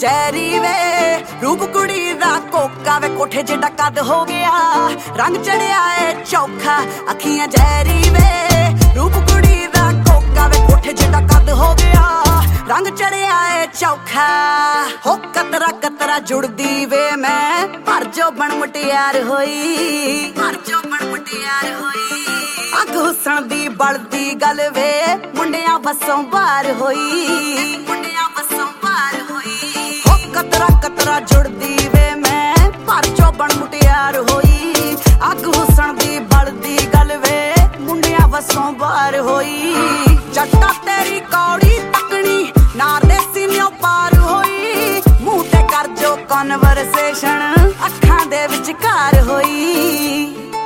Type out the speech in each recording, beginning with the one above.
जहरी वे रूप कुड़ी दा कोका वे कोठे जिड्डा कद हो गया रंग चढ़िया है चौखा अखियां जहरी वे रूप कुड़ी दा कोका वे कोठे जिड्डा कद हो गया रंग चढ़िया है चौखा हो कतरा कतरा जुड़दी वे मैं पर जो बन मुटियार होई पर जो बन मुटियार होई अग हुसन दी बलदी गल वे मुंडिया बसों बाहर होई मुंडिया बसों बाहर होई हो कतरा कतरा जुड़दी वे मैं पर जो बन मुटियार होई अग हुसन दी बलदी गल वे मुंडिया बसों बाहर होई जट्टा तेरी कौड़ी तकनी नार दे सीनियों पार होई मुंह ते कर जो कन्वर्सेशन अखां दे विचकार होई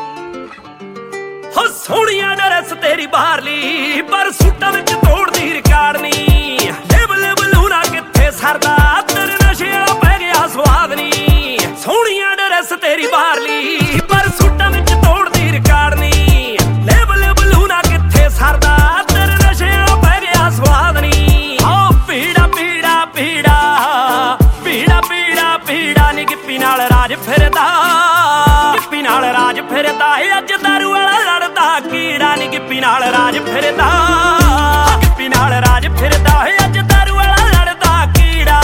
हो सोहणिया ड्रेस तेरी बाहरली पर सूटां विच तोड़दी रिकार्ड नी लेबल बलूना किथे सरदा तेरे नशे वाला पै गया स्वाद नी सोहणिया ड्रेस तेरी बाहरली पर सूटां विच तोड़दी रिकार्ड नी लेबल बलूना किथे सरदा तेरे नशे वाला पै गया स्वाद नी ओ पीड़ा पीड़ा पीड़ा पीड़ा पीड़ा पीड़ा नी गिप्पी नाल राज फिरदा गिप्पी नाल राज फिरदा अज दारू वाला लड़दा कीड़ा नी गिप्पी नाल राज फिरदा गिप्पी नाल राज फिरदा अज दारू वाला लड़दा कीड़ा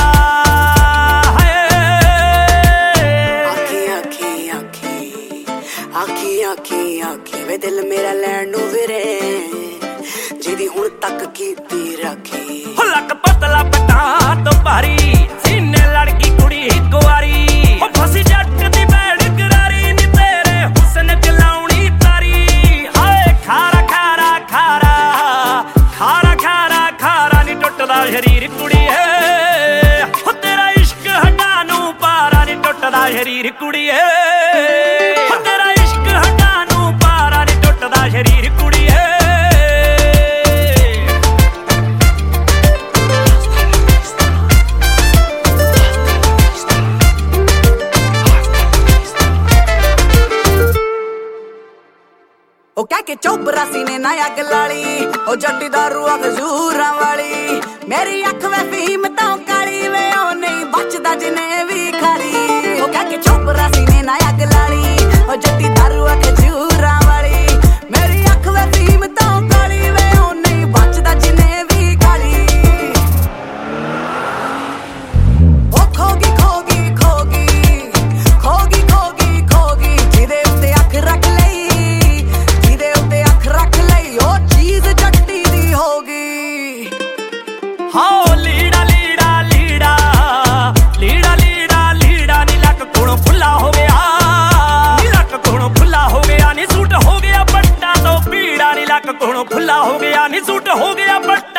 आखी आखी आखी आखी आखी आखी वे दिल मेरा लैण नूं विरे जिहदी हुण तक कीती रखी हो लक पतला पटा तो भारी सीने लड़की कुड़ी इक वारी हो फसी जट दी बैड़ करारी नी तेरे हुस्न च लाउणी तारी हाय खारा खारा खारा खारा खारा खारा नी टुटदा शरीर कुड़ीए हो तेरा इश्क हटा नूं पारा नी टुटदा शरीर कुड़ीए हो तेरा इश्क हटा नूं पारा नी टुटदा शरीर कुड़ीए ओ कह के चौबरा सीने ना अग लाली ओ जट्टी दारू खजूरां वाली मेरी अख वे फीम तो काली वे ओ नहीं बचदा जिने भी खाली ओ कह के चौबरा सीने ना अग लाली ओ जट्टी दारू खजूरां वाली मेरी अख वे फीम तो काली वे ओ नहीं बचदा जिने भी खाली ओ खोगी खोगी खोगी खोगी खोगी खोगी जिदे उत्ते अख रख लई हाँ लीड़ा लीड़ा लीड़ा लीड़ा लीड़ा लीड़ा नी लक कोलों खुला हो गया नी लक कोलों खुला हो गया नी सूट हो गया पट्टा तो पीड़ा नी लक कोलों खुला हो गया नी सूट हो गया पट्टा